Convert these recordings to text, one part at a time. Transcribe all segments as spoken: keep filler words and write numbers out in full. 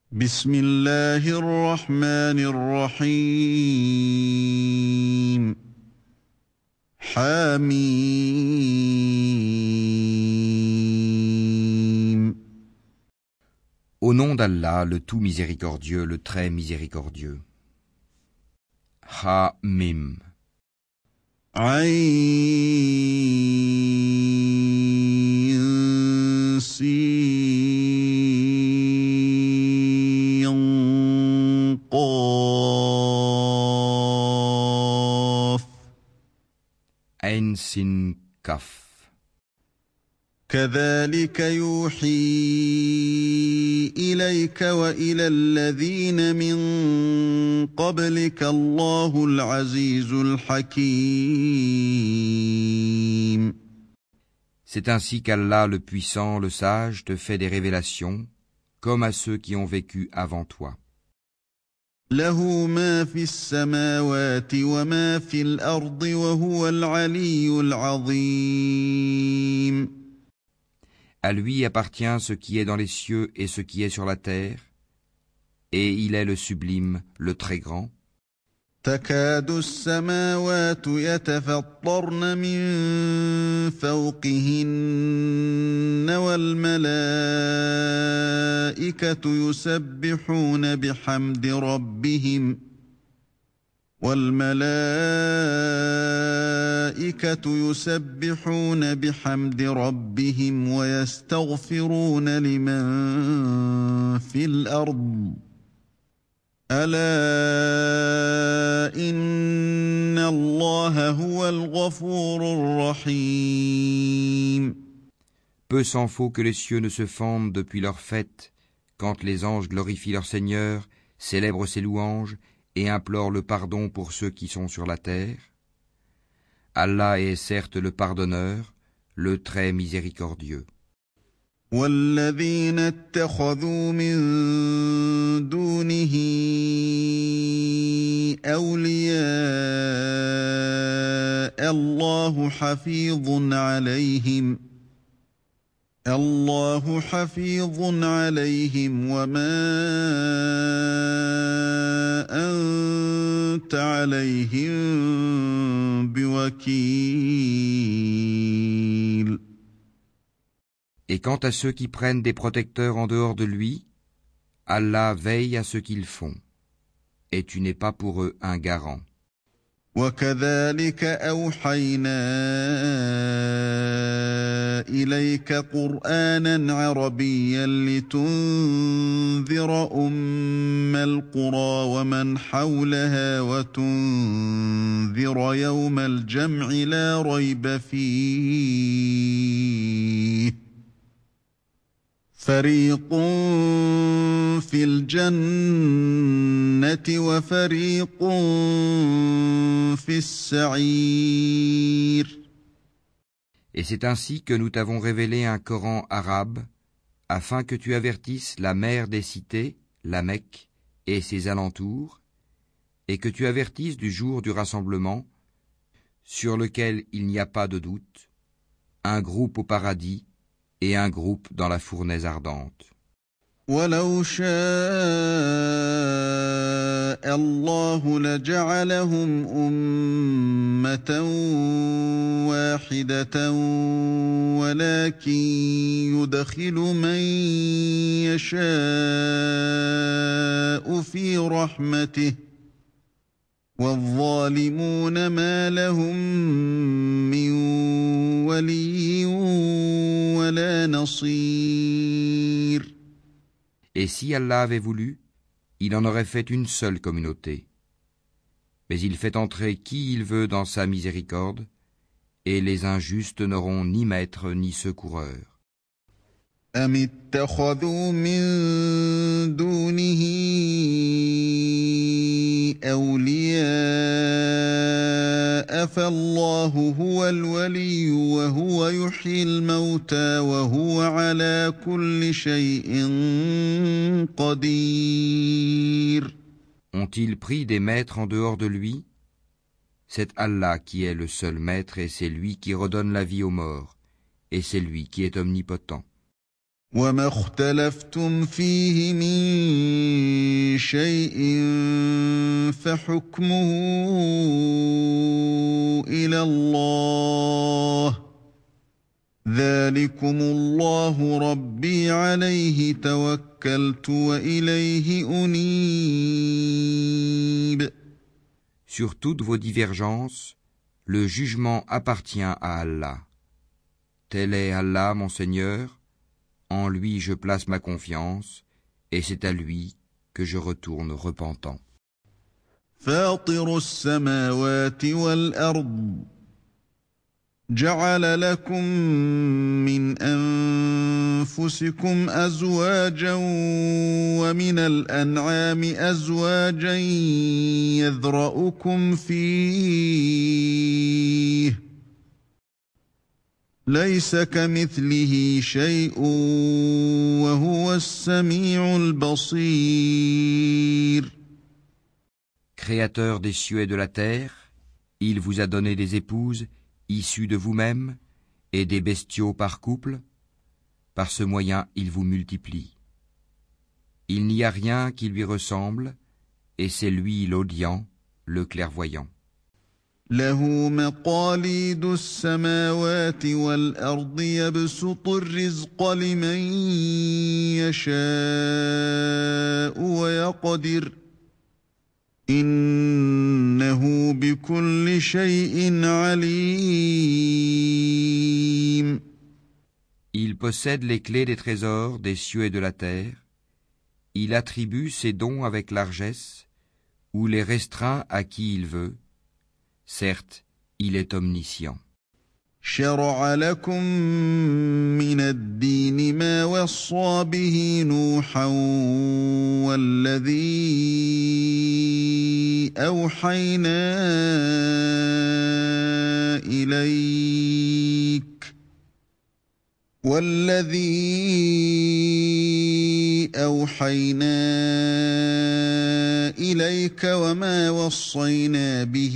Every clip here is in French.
بسم الله الرحمن الرحيم حميم. Au nom d'Allah, le tout miséricordieux, le très miséricordieux. Ha-mim. Ayn Sin Qaf. Ain Sin Kaf. كذلك يوحي إليك وإلى الذين من قبلك الله العزيز الحكيم. C'est ainsi qu'Allah, le puissant, le sage, te fait des révélations, comme à ceux qui ont vécu avant toi. له ما في السماوات وما في الأرض وهو العلي العظيم. À lui appartient ce qui est dans les cieux et ce qui est sur la terre, et il est le sublime, le très grand. تكاد السماوات يتفطرن من فوقهن والملائكة يسبحون بحمد ربهم والملائكة يسبحون بحمد ربهم ويستغفرون لمن في الأرض ألا إن الله هو الغفور الرحيم. Peu s'en faut que les cieux ne se fendent depuis leur fête, quand les anges glorifient leur Seigneur, célèbrent ses louanges et implorent le pardon pour ceux qui sont sur la terre. Allah est certes le pardonneur, le très miséricordieux. والذين اتخذوا من دونه أولياء الله حفيظ عليهم الله حفيظ عليهم وما أنت عليهم بوكيل. Et quant à ceux qui prennent des protecteurs en dehors de lui, Allah veille à ce qu'ils font, et tu n'es pas pour eux un garant. وكذلك أوحينا إليك قرآنا عربيا لتنذر أم القرى ومن حولها وتنذر يوم الجمع لا ريب فيه فريق في الجنة وفريق في السعير. Et c'est ainsi que nous t'avons révélé un Coran arabe, afin que tu avertisses la mère des cités, la Mecque, et ses alentours, et que tu avertisses du jour du rassemblement, sur lequel il n'y a pas de doute, un groupe au paradis, et un groupe dans la fournaise ardente. وَلَوْ شَاءَ اللَّهُ لَجَعَلَهُمْ أُمَّةً وَاحِدَةً وَلَكِنْ يُدْخِلُ مَنْ يَشَاءُ فِي رَحْمَتِهِ وَالظَّالِمُونَ مَا لَهُم مِّن وَلِيٍّ وَلَا نَصِيرٍ. Et si Allah avait voulu, il en aurait fait une seule communauté. Mais il fait entrer qui il veut dans sa miséricorde, et les injustes n'auront ni maître ni secoureur. أَمِ اتَّخَذُوا مِن دُونِهِ أَوْلِيَاءَ فَاللَّهُ هُوَ الْوَلِيُّ وَهُوَ يُحْيِي الْمَوْتَى وَهُوَ عَلَى كُلِّ شَيْءٍ قَدِيرٌ. Ont-ils pris des maîtres en dehors de lui? C'est Allah qui est le seul maître et c'est lui qui redonne la vie aux morts, et c'est lui qui est omnipotent. وما اختلفتم فيه من شيء فحكمه إلى الله ذلكم الله ربي عليه توكلت وإليه أنيب. Sur toutes vos divergences, le jugement appartient à Allah. Tel est Allah, mon Seigneur, en lui je place ma confiance, et c'est à lui que je retourne repentant. فاطر السماوات والأرض جعل لكم من أنفسكم أزواجا ومن الأنعام أزواجا يذرأكم فيه ليس كمثله شيء وهو السميع البصير. Créateur des cieux et de la terre, il vous a donné des épouses issus de vous-même, et des bestiaux par couple, par ce moyen il vous multiplie. Il n'y a rien qui lui ressemble, et c'est lui l'audient, le clairvoyant. له مقاليد السماوات والأرض يبسط الرزق لمن يشاء ويقدر إنه بكل شيء عليم. Il possède les clés des trésors des cieux et de la terre. Il attribue ses dons avec largesse, ou les restreint à qui il veut. Certes, il est omniscient. شرع لكم من الدين ما وصى به نوحا والذي أوحينا إليك والذي أوحينا إليك وما وصينا به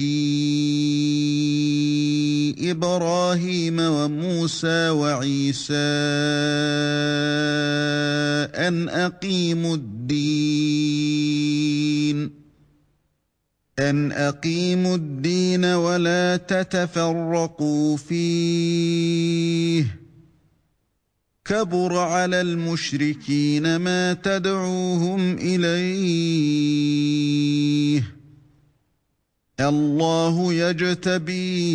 إبراهيم وموسى وعيسى أن أقيموا الدين أن أقيموا الدين ولا تتفرقوا فيه كبر على المشركين ما تدعوهم إليه الله يجتبي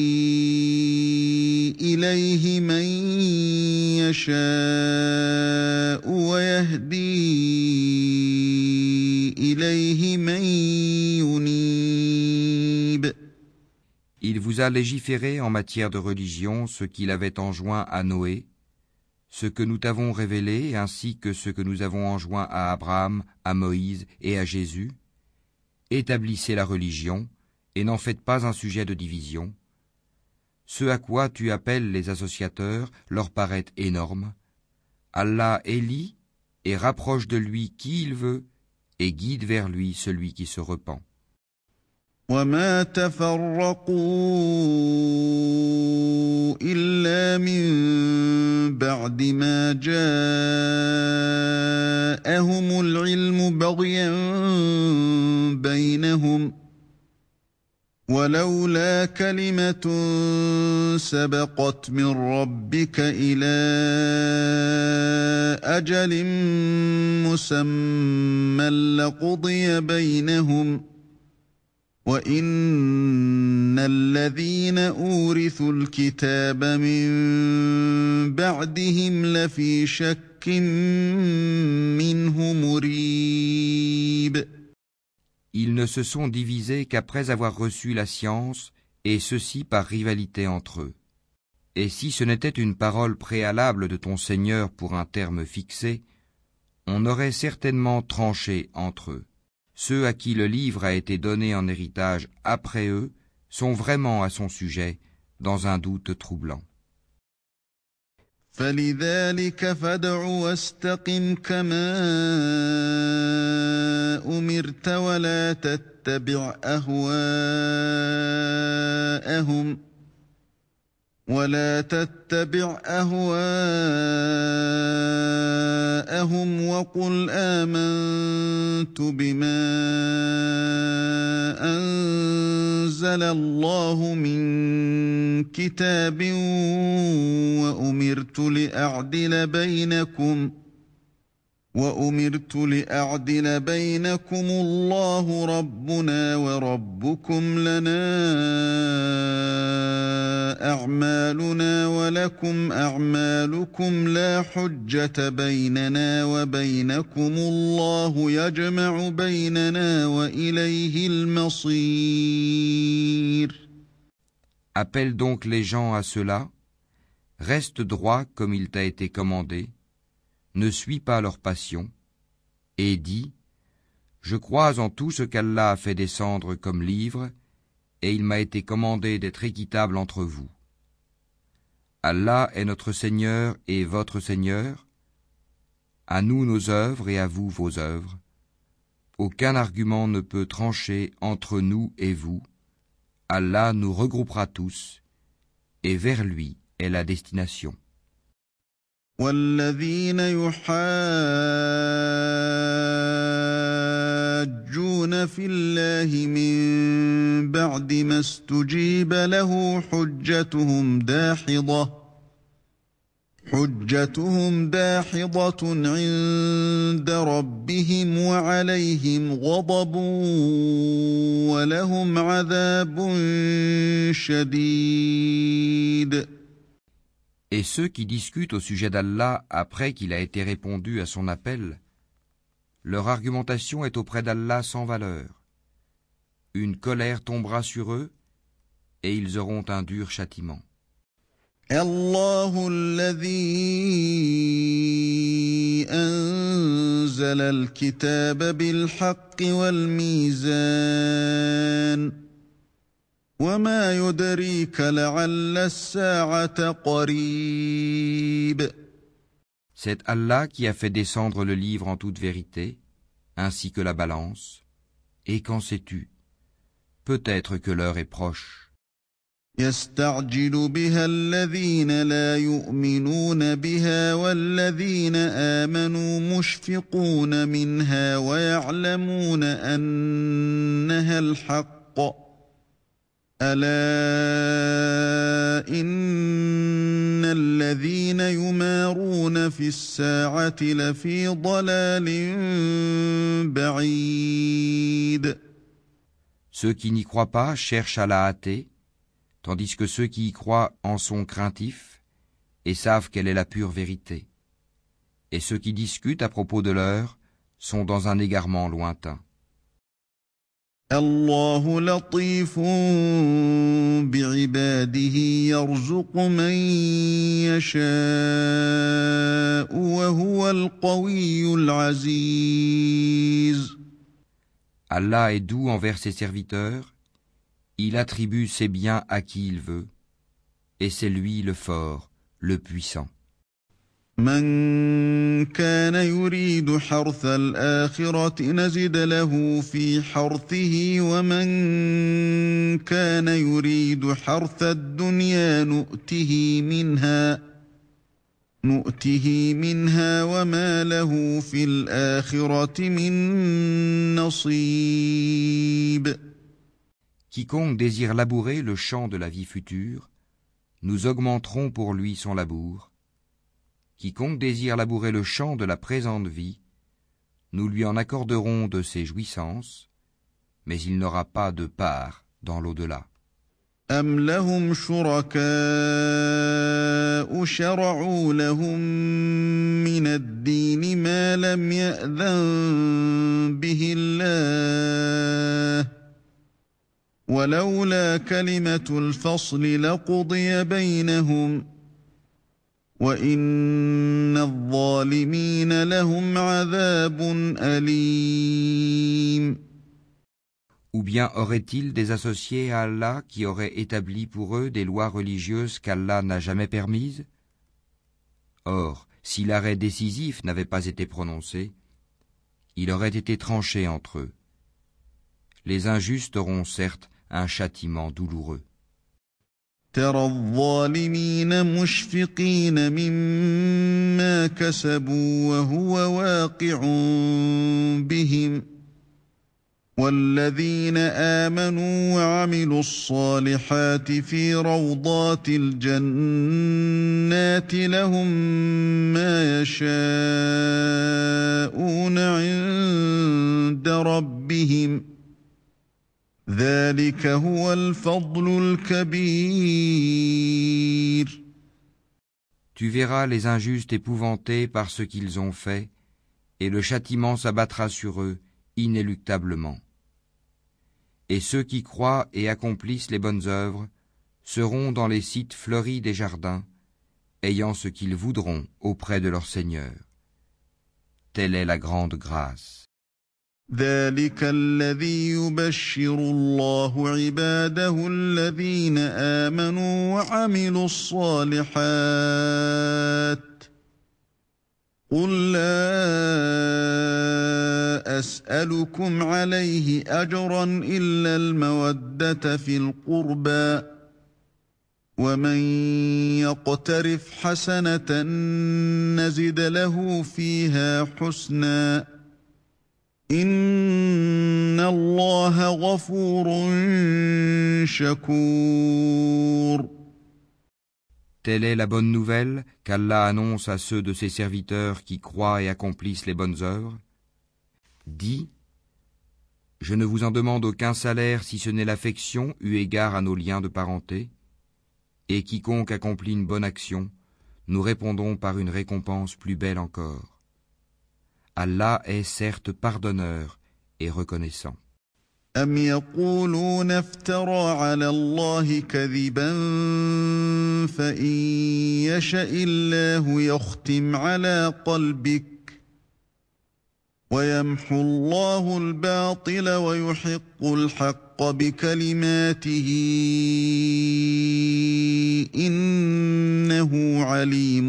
إليه من يشاء ويهدي إليه من ينيب. Il vous a légiféré en matière de religion ce qu'il avait enjoint à Noé, ce que nous t'avons révélé ainsi que ce que nous avons enjoint à Abraham, à Moïse et à Jésus. Établissez la religion et n'en faites pas un sujet de division. Ce à quoi tu appelles les associateurs leur paraît énorme. Allah élit et rapproche de lui qui il veut et guide vers lui celui qui se repent. وما تفرقوا إلا من بعد ما جاءهم العلم بغيا بينهم ولولا كلمة سبقت من ربك إلى أجل مسمى لقضي بينهم وَإِنَّ الَّذِينَ أُورِثُوا الْكِتَابَ مِن بَعْدِهِمْ لَفِي شَكٍّ مِّنْهُ مُرِيبٍ. Ils ne se sont divisés qu'après avoir reçu la science, et ceci par rivalité entre eux. Et si ce n'était une parole préalable de ton Seigneur pour un terme fixé, on aurait certainement tranché entre eux. Ceux à qui le livre a été donné en héritage après eux sont vraiment à son sujet dans un doute troublant. فَلِذَلِكَ فَادْعُ وَاسْتَقِمْ كَمَا أُمِرْتَ وَلَا تَتَّبِعْ أَهْوَاءَهُمْ ولا تتبع أهواءهم وقل آمنت بما أنزل الله من كتاب وأمرت لأعدل بينكم وأمرت لأعدل بينكم الله ربنا وربكم لنا أعمالنا ولكم أعمالكم لا حجة بيننا وبينكم الله يجمع بيننا وإليه المصير. Appelle donc les gens à cela, reste droit comme il t'a été commandé, ne suis pas leur passion, et dis, je crois en tout ce qu'Allah a fait descendre comme livre, et il m'a été commandé d'être équitable entre vous. Allah est notre Seigneur et votre Seigneur, à nous nos œuvres et à vous vos œuvres. Aucun argument ne peut trancher entre nous et vous. Allah nous regroupera tous, et vers lui est la destination. والذين يحاجون في الله من بعد ما استجيب له حجتهم داحضة حجتهم داحضة عند ربهم وعليهم غضب ولهم عذاب شديد. Et ceux qui discutent au sujet d'Allah après qu'il a été répondu à son appel, leur argumentation est auprès d'Allah sans valeur. Une colère tombera sur eux et ils auront un dur châtiment. الله الذي أنزل الكتاب بالحق والميزان وما يدريك لعل الساعة قريب. C'est Allah qui a fait descendre le livre en toute vérité, ainsi que la balance, et qu'en sais-tu? Peut-être que l'heure est proche. يستعجل بها الذين لا يؤمنون بها والذين آمنوا مشفقون منها ويعلمون أنها الحق ألا إن الذين يمارون في الساعة لفي ضلال بعيد. Ceux qui n'y croient pas cherchent à la hâter, tandis que ceux qui y croient en sont craintifs et savent quelle est la pure vérité. Et ceux qui discutent à propos de l'heure sont dans un égarement lointain. الله لطيف بعباده يرزق من يشاء وهو القوي العزيز. Allah est doux envers ses serviteurs, il attribue ses biens à qui il veut, et c'est lui le fort, le puissant. من كان يريد حرث الآخرة نزد له في حرثه ومن كان يريد حرث الدنيا نؤته منها نؤته منها وما له في الآخرة من نصيب. Quiconque désire labourer le champ de la vie future, nous augmenterons pour lui son labour. Quiconque désire labourer le champ de la présente vie, nous lui en accorderons de ses jouissances, mais il n'aura pas de part dans l'au-delà. أَمْ لَهُمْ شُرَكَاءُ شَرَعُوا لَهُم مِّنَ الدِّينِ مَا لَمْ يَأْذَن بِهِ اللَّهُ وَلَوْلَا كَلِمَةُ الْفَصْلِ لَقُضِيَ بَيْنَهُمْ وَإِنَّ الظَّالِمِينَ لَهُمْ عَذَابٌ أَلِيمٌ. Ou bien auraient-ils des associés à Allah qui auraient établi pour eux des lois religieuses qu'Allah n'a jamais permises? Or, si l'arrêt décisif n'avait pas été prononcé, il aurait été tranché entre eux. Les injustes auront certes un châtiment douloureux. ترى الظالمين مشفقين مما كسبوا وهو واقع بهم والذين آمنوا وعملوا الصالحات في روضات الجنات لهم ما يشاءون عند ربهم ذلك هو الفضل الكبير. Tu verras les injustes épouvantés par ce qu'ils ont fait, et le châtiment s'abattra sur eux inéluctablement. Et ceux qui croient et accomplissent les bonnes œuvres seront dans les sites fleuris des jardins, ayant ce qu'ils voudront auprès de leur Seigneur. Telle est la grande grâce. ذلك الذي يبشر الله عباده الذين آمنوا وعملوا الصالحات قل لا أسألكم عليه أجرا إلا المودة في القربى ومن يقترف حسنة نزد له فيها حسنا إن الله غفور شكور. Telle est la bonne nouvelle qu'Allah annonce à ceux de ses serviteurs qui croient et accomplissent les bonnes œuvres. Dis, je ne vous en demande aucun salaire si ce n'est l'affection eu égard à nos liens de parenté, et quiconque accomplit une bonne action, nous répondons par une récompense plus belle encore. Allah est certes pardonneur et reconnaissant. أم يقولون افترى على الله كذبا فإن يشأ الله يختم على قلبك ويمحو الله الباطل ويحق الحق بكلماته إنه عليم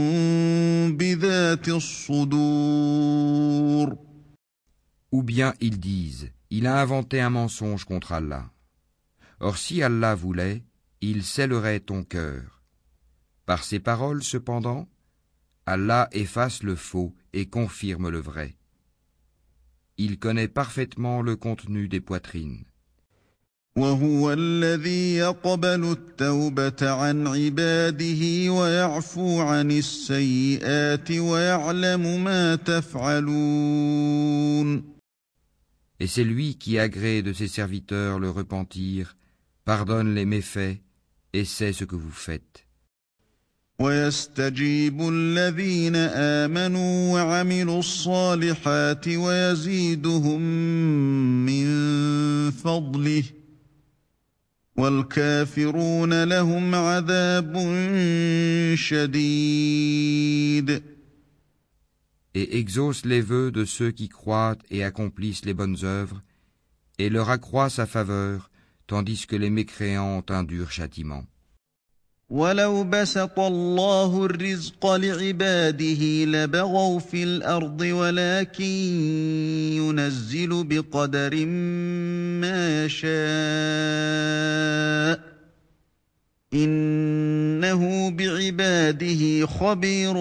بذات الصدور. Ou bien ils disent, il a inventé un mensonge contre Allah. Or si Allah voulait, il scellerait ton cœur. Par ces paroles cependant, Allah efface le faux et confirme le vrai. Il connaît parfaitement le contenu des poitrines. وهو الذي يقبل التوبة عن عباده ويعفو عن السيئات ويعلم ما تفعلون. Et c'est lui qui agrée de ses serviteurs le repentir, pardonne les méfaits et sait ce que vous faites. ويستجيب الذين آمنوا وعملوا الصالحات ويزيدهم من فضله والكافرون لهم عذاب شديد. Et exauce les vœux de ceux qui croient et accomplissent les bonnes œuvres, et leur accroît sa faveur, tandis que les mécréants ont un dur châtiment. ولو بسط الله الرزق لعباده لبغوا في الأرض ولكن ينزل بقدر ما يشاء إنه بعباده خبير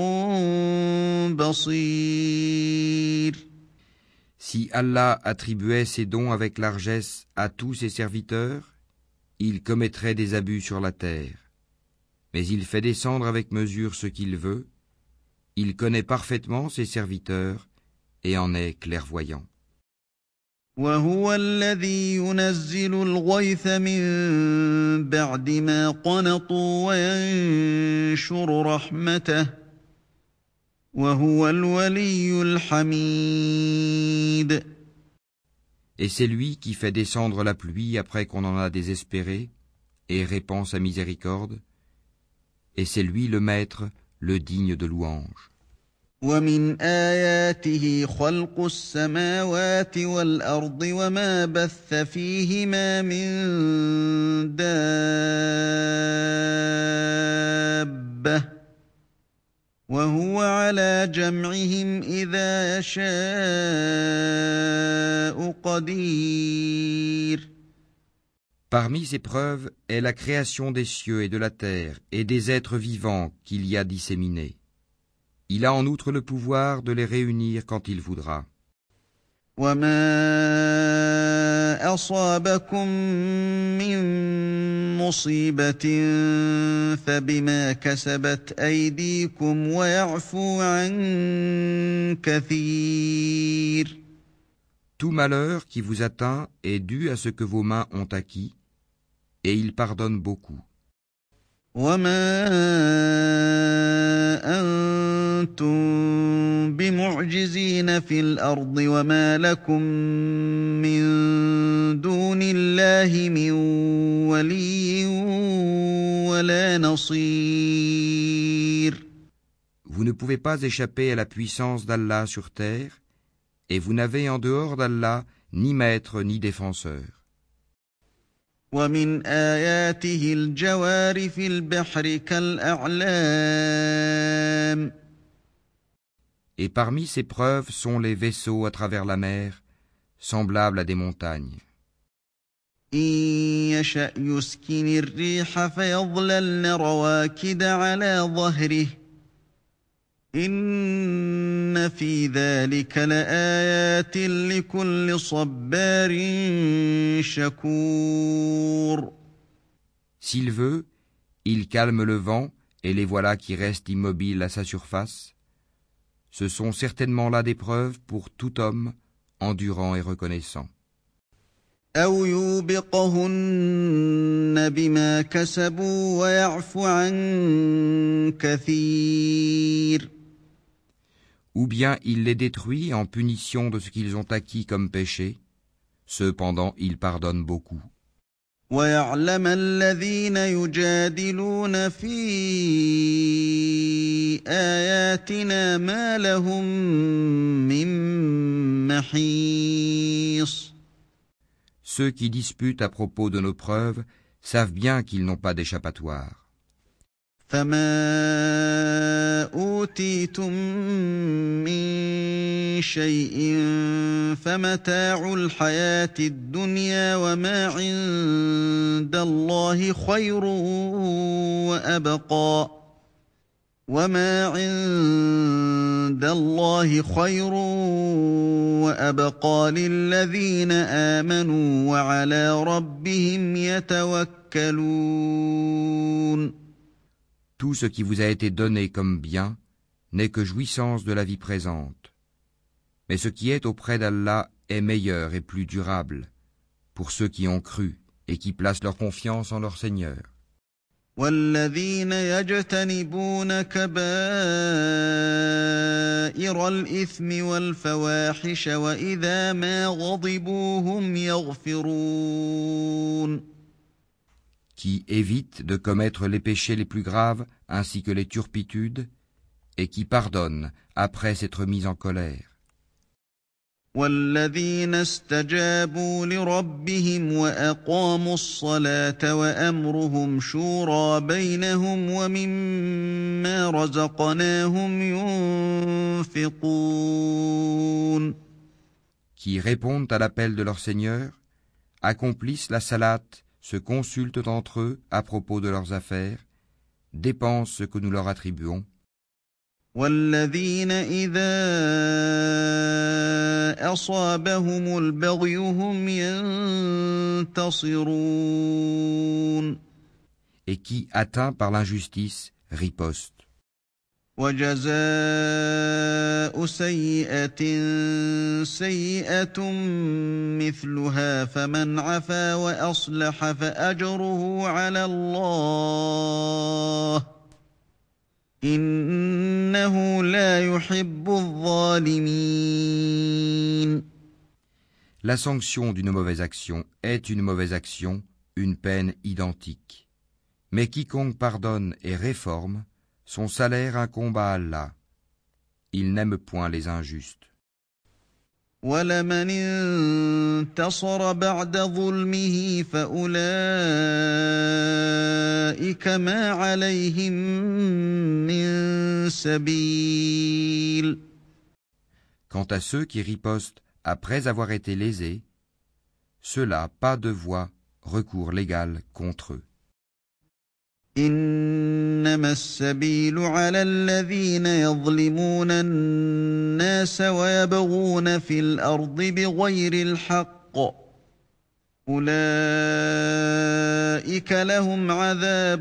بصير. Si Allah attribuait ses dons avec largesse à tous ses serviteurs, il commettrait des abus sur la terre. Mais il fait descendre avec mesure ce qu'il veut, il connaît parfaitement ses serviteurs et en est clairvoyant. وهو الذي ينزل الغيث من بعد ما قنطوا وينشر رحمته وهو الولي الحميد. Et c'est lui qui fait descendre la pluie après qu'on en a désespéré et répand sa miséricorde. Et c'est lui le maître, le digne de louange. ومن آياته خلق السماوات والأرض وما بث فيهما من دابة وهو على جمعهم إذا يشاء قدير. Parmi ces preuves est la création des cieux et de la terre et des êtres vivants qu'il y a disséminés. Il a en outre le pouvoir de les réunir quand il voudra. وَمَا أَصَابَكُم مِّن مُّصِيبَةٍ فَبِمَا كَسَبَتْ أَيْدِيكُمْ وَيَعْفُو عَن كَثِيرٍ. Tout malheur qui vous atteint est dû à ce que vos mains ont acquis, et il pardonne beaucoup. وَمَا أَنتُم بِمُعْجِزِينَ فِي الْأَرْضِ وَمَا لَكُم مِّن دُونِ اللَّهِ مِن وَلِيٍّ وَلَا نَصِيرٍ. Vous ne pouvez pas échapper à la puissance d'Allah sur terre, et vous n'avez en dehors d'Allah ni maître ni défenseur. وَمِنْ آيَاتِهِ الْجَوَارِ فِي الْبَحْرِ كَالْأَعْلَامِ. Et parmi ces preuves sont les vaisseaux à travers la mer, semblables à des montagnes. إِن يَشَأْ يُسْكِنِ الرِّيحَ فَيَظْلَلْنَ رَوَاكِدَ عَلَى ظَهْرِهِ إِنَّ فِي ذَلِكَ لَآيَاتٍ لِكُلِّ صَبَّارٍ شَكُورٍ. S'il veut, il calme le vent, et les voilà qui restent immobiles à sa surface. Ce sont certainement là des preuves pour tout homme, endurant et reconnaissant. أَوْ يُوبِقَهُنَّ بِمَا كَسَبُوا وَيَعْفُ عَن كَثِيرٍ. Ou bien il les détruit en punition de ce qu'ils ont acquis comme péché, cependant il pardonne beaucoup. وَيَعْلَمَ الَّذِينَ يُجَادِلُونَ فِي آيَاتِنَا مَا لَهُم مِّن مَّحِيصٍ. Ceux qui disputent à propos de nos preuves savent bien qu'ils n'ont pas d'échappatoire. فَمَا أُوتِيتُم مِّن شَيْءٍ فَمَتَاعُ الْحَيَاةِ الدُّنْيَا وَمَا عِندَ اللَّهِ خَيْرٌ وَأَبْقَىٰ وَمَا عِندَ اللَّهِ خَيْرٌ وَأَبْقَىٰ لِلَّذِينَ آمَنُوا وَعَلَىٰ رَبِّهِمْ يَتَوَكَّلُونَ. Tout ce qui vous a été donné comme bien n'est que jouissance de la vie présente. Mais ce qui est auprès d'Allah est meilleur et plus durable pour ceux qui ont cru et qui placent leur confiance en leur Seigneur. وَالَّذِينَ يَجْتَنِبُونَ كَبَائِرَ الْإِثْمِ وَالْفَوَاحِشَ وَإِذَا مَا غَضِبُوا هُمْ يَغْفِرُونَ. Qui évitent de commettre les péchés les plus graves ainsi que les turpitudes, et qui pardonnent après s'être mis en colère. وَالَّذِينَ اسْتَجَابُوا لِرَبِّهِمْ وَأَقَامُوا الصَّلَاةَ وَأَمْرُهُمْ شُورَىٰ بَيْنَهُمْ وَمِمَّا رَزَقْنَاهُمْ يُنْفِقُونَ. Qui répondent à l'appel de leur Seigneur, accomplissent la salate, se consultent entre eux à propos de leurs affaires, dépensent ce que nous leur attribuons. وَالَّذِينَ إِذَا أَصَابَهُمُ الْبَغْيُ هُمْ يَنتَصِرُونَ. Et qui, atteints par l'injustice, ripostent. وَجَزَاءُ سَيِّئَةٍ سَيِّئَةٌ مِثْلُهَا فَمَنْ عَفَا وَأَصْلَحَ فَأَجْرُهُ عَلَى اللَّهِ إِنَّهُ لَا يُحِبُّ الظَّالِمِينَ. La sanction d'une mauvaise action est une mauvaise action, une peine identique. Mais quiconque pardonne et réforme, son salaire incombe à Allah. Il n'aime point les injustes. وَلَمَنِ انتَصَرَ بَعْدَ ظُلْمِهِ فَأُولَٰئِكَ مَا عَلَيْهِم مِّن سَبِيلٍ. Quant à ceux qui ripostent après avoir été lésés, ceux-là pas de voie recours légal contre eux. إنما السبيل على الذين يظلمون الناس ويبغون في الأرض بغير الحق أولئك لهم عذاب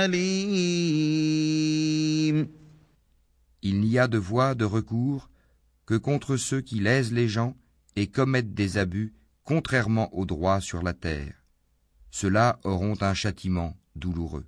أليم. Il n'y a de voie de recours que contre ceux qui lèsent les gens et commettent des abus contrairement au droit sur la terre. Ceux-là auront un châtiment douloureux.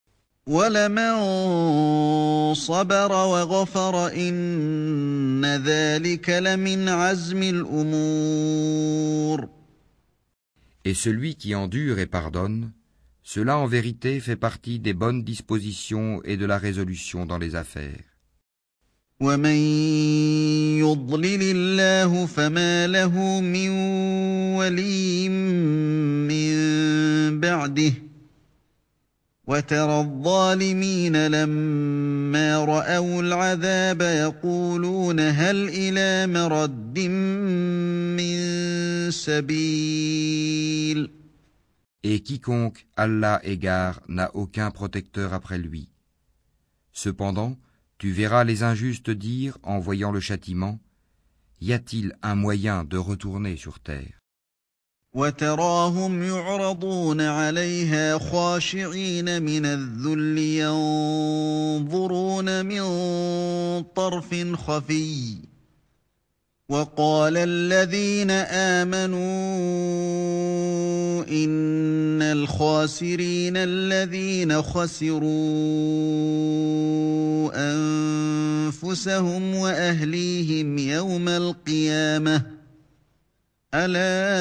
وَلَمَن صَبَرَ وَغَفَرَ إِنَّ ذَلِكَ لَمِنْ عَزْمِ الْأُمُورِ. Et celui qui endure et pardonne, cela en vérité fait partie des bonnes dispositions et de la résolution dans les affaires. وَمَن يُضْلِلِ اللَّهُ فَمَا لَهُ مِن وَلِيٍّ مِّن بَعْدِهِ وَتَرَى الظَّالِمِينَ لَمَّا رَأَوُا الْعَذَابَ يَقُولُونَ هَلْ إِلَىٰ مَرَدٍّ مِّن سَبِيلٍ. Et quiconque Allah égare n'a aucun protecteur après lui. Cependant, tu verras les injustes dire, en voyant le châtiment, y a-t-il un moyen de retourner sur terre? وَتَرَاهُمْ يُعْرَضُونَ عَلَيْهَا خَاشِعِينَ مِنَ الذُّلِّ يَنظُرُونَ مِن طَرْفٍ خَفِيٍّ وَقَالَ الَّذِينَ آمَنُوا إِنَّ الْخَاسِرِينَ الَّذِينَ خَسِرُوا أَنفُسَهُمْ وَأَهْلِيهِمْ يَوْمَ الْقِيَامَةِ أَلَا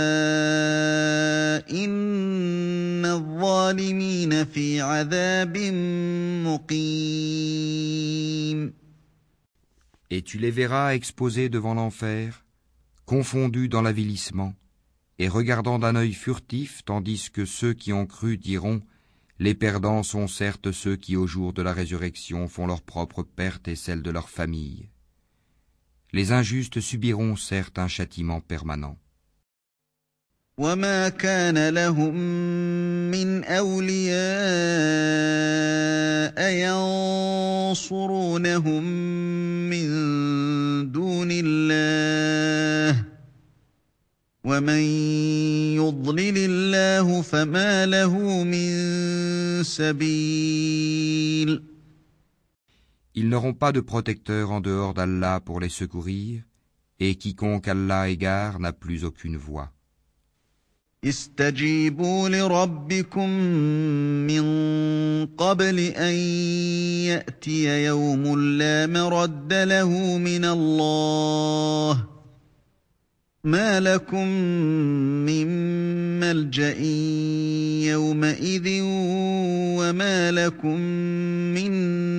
إِنَّ الظَّالِمِينَ فِي عَذَابٍ مُقِيمٍ. Et tu les verras exposés devant l'enfer, confondus dans l'avilissement, et regardant d'un œil furtif, tandis que ceux qui ont cru diront « Les perdants sont certes ceux qui au jour de la résurrection font leur propre perte et celle de leur famille. » Les injustes subiront certes un châtiment permanent. وَمَا كَانَ لَهُم مِّنْ أَوْلِيَاءَ يَنصُرُونَهُم مِّن دُونِ اللَّهِ وَمَن يُضْلِلِ اللَّهُ فَمَا لَهُ مِن سَبِيلٍ. Ils n'auront pas de protecteur en dehors d'Allah pour les secourir, et quiconque Allah égare n'a plus aucune voie. استجيبوا لربكم من قبل أن يأتي يوم لا مرد له من الله ما لكم من ملجأ يومئذ وما لكم من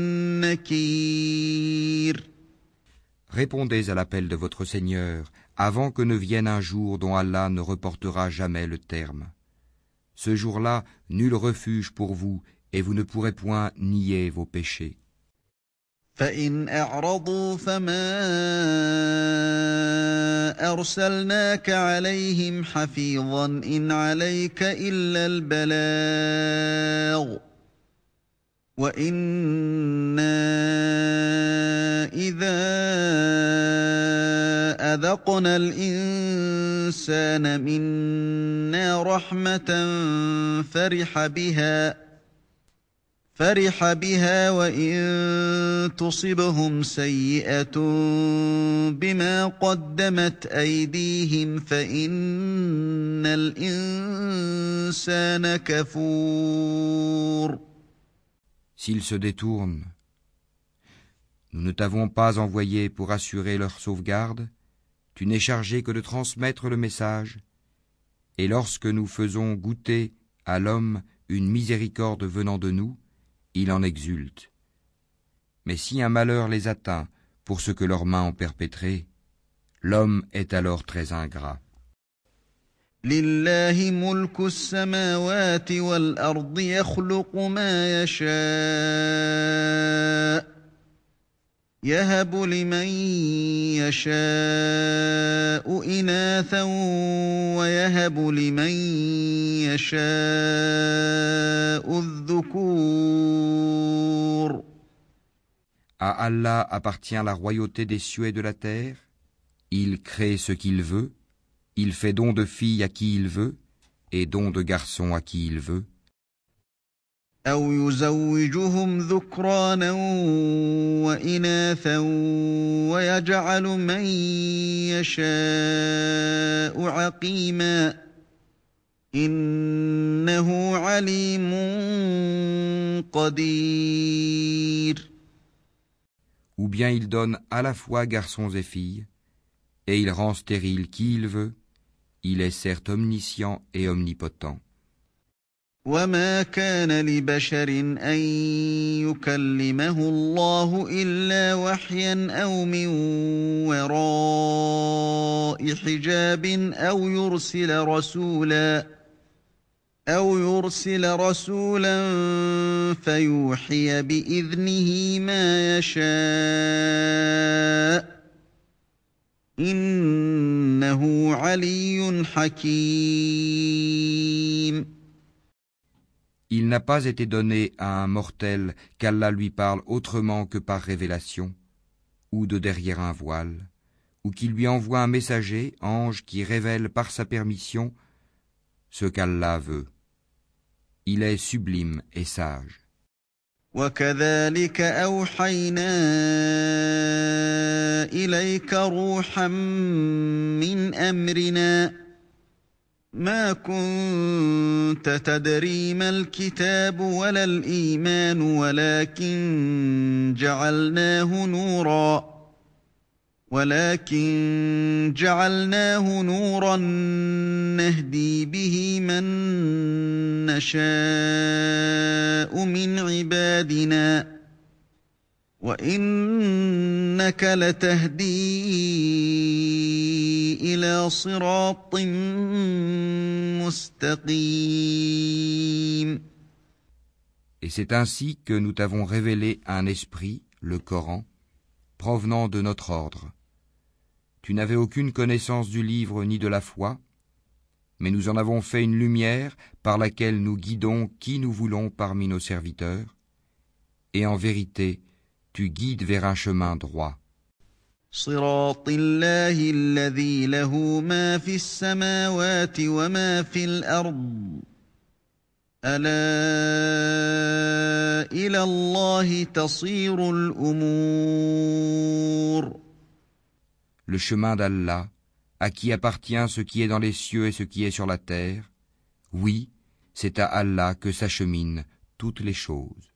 نكير. Répondez à l'appel de votre Seigneur avant que ne vienne un jour dont Allah ne reportera jamais le terme. Ce jour-là, nul refuge pour vous, et vous ne pourrez point nier vos péchés. فَإِنْ أَعْرَضُوا فَمَا أَرْسَلْنَاكَ عَلَيْهِمْ حَفِيظًا إِنْ عَلَيْكَ إِلَّا الْبَلَاغُ وَإِنَّا إِذَا أَذَقْنَا الْإِنسَانَ مِنَّا رَحْمَةً فَرِحَ بِهَا فَرِحَ بِهَا وَإِن تُصِبْهُمْ سَيِّئَةٌ بِمَا قَدَّمَتْ أَيْدِيهِمْ فَإِنَّ الْإِنسَانَ كَفُورٌ. S'ils se détournent, nous ne t'avons pas envoyé pour assurer leur sauvegarde, tu n'es chargé que de transmettre le message, et lorsque nous faisons goûter à l'homme une miséricorde venant de nous, il en exulte. Mais si un malheur les atteint pour ce que leurs mains ont perpétré, l'homme est alors très ingrat. لله ملك السماوات والأرض يخلق ما يشاء يهب لمن يشاء إناثا ويهب لمن يشاء الذكور. À Allah appartient la royauté des cieux et de la terre. Il crée ce qu'il veut. Il fait don de filles à qui il veut et don de garçons à qui il veut. أو يزوجهم ذكرانا وإناثا ويجعل من يشاء عقيما إنه عليم قدير. Ou bien il donne à la fois garçons et filles, et il rend stérile qui il veut. Il est certes omniscient et omnipotent. وما كان لبشر أن يكلمه الله إلا وحيا أو من وراء حجاب أو يرسل رسولا أو يرسل رسولا فيوحي بإذنه ما يشاء إنه علي حكيم. Il n'a pas été donné à un mortel qu'Allah lui parle autrement que par révélation, ou de derrière un voile, ou qu'il lui envoie un messager, ange, qui révèle par sa permission ce qu'Allah veut. Il est sublime et sage. وكذلك أوحينا إليك روحا من أمرنا ما كنت تدري ما الكتاب ولا الإيمان ولكن جعلناه نورا ولكن جعلناه نورا نهدي به من نشاء من عبادنا وإنك لتهدي إلى صراط مستقيم. Et c'est ainsi que nous t'avons révélé un esprit, le Coran, provenant de notre ordre. Tu n'avais aucune connaissance du livre ni de la foi, mais nous en avons fait une lumière par laquelle nous guidons qui nous voulons parmi nos serviteurs, et en vérité, tu guides vers un chemin droit. صراط الله الذي له ما في السماوات وما في الأرض ألا إلى الله تصير الأمور. Le chemin d'Allah, à qui appartient ce qui est dans les cieux et ce qui est sur la terre, oui, c'est à Allah que s'acheminent toutes les choses.